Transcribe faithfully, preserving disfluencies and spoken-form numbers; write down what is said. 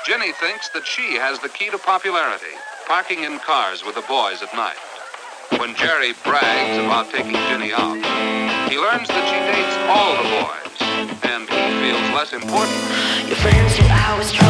Ginny thinks that she has the key to popularity, parking in cars with the boys at night. When Jerry brags about taking Ginny out, he learns that she dates all the boys, and he feels less important. Your friends who I was trying